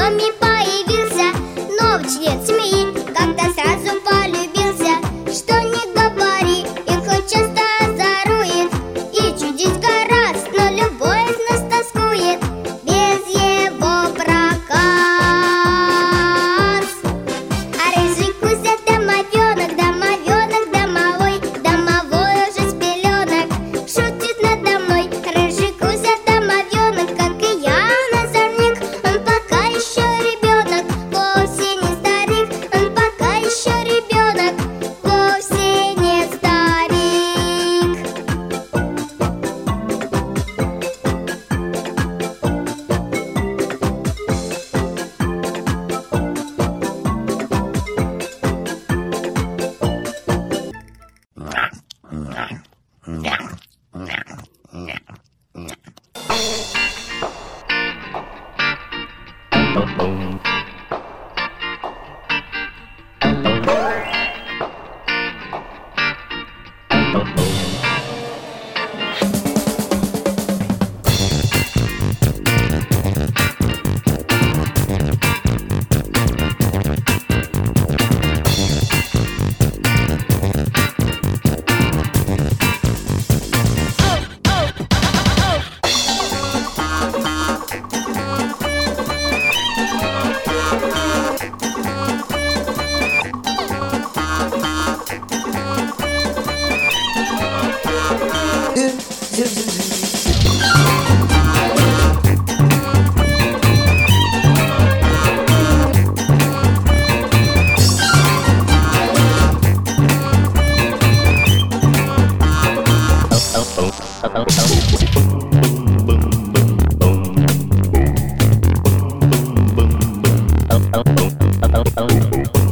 доме появился новый член семьи. Как-то сразу полюбился, что не говори, их он часто озорует и чудить гораст, но любой из нас тоскует без его проказ. А рыжий Кузя домовенок, домовенок домовой, домовой уже с пеленок шутит надо мной. Рыжий Кузя домовенок, как и я, он озорник, он пока еще ребенок, вовсе не старик, он пока еще ребенок, вовсе не старик. Oh,